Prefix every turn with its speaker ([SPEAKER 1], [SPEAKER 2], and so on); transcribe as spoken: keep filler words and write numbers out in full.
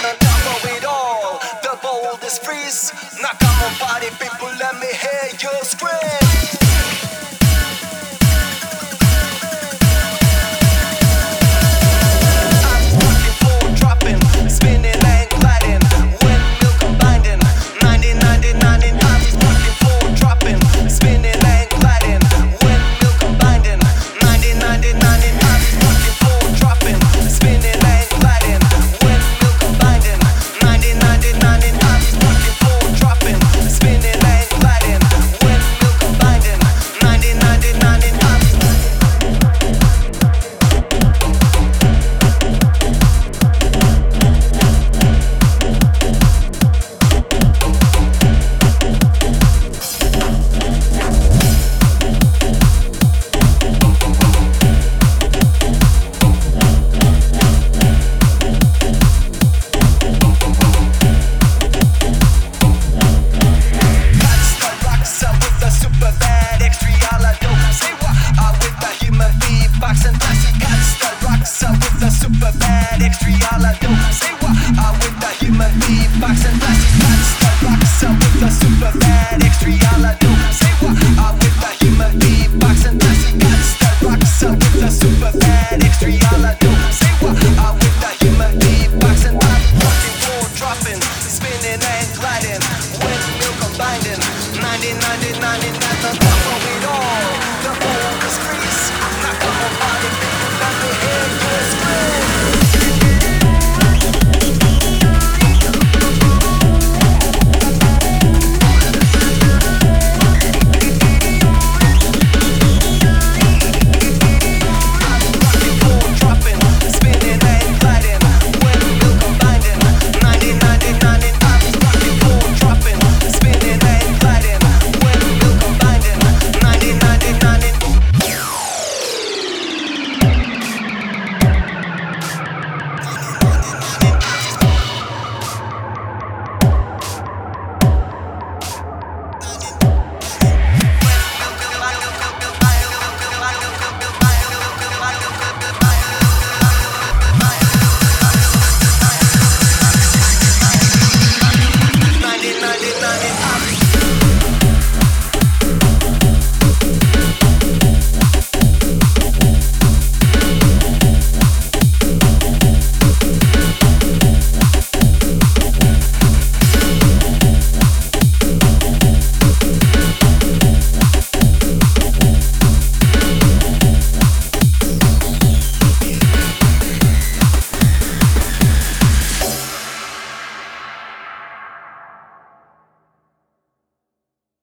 [SPEAKER 1] on top of it all. The boldest freeze. Now come on, party people, let me hear you scream. Super bad, extra all I do. Say what? I'm with the human beatbox and classic. That's the rocks. I'm with the super bad, extra all I do. Say what? I'm with the human beatbox and classic. That's the rocks. I'm with the super bad, extra all I do.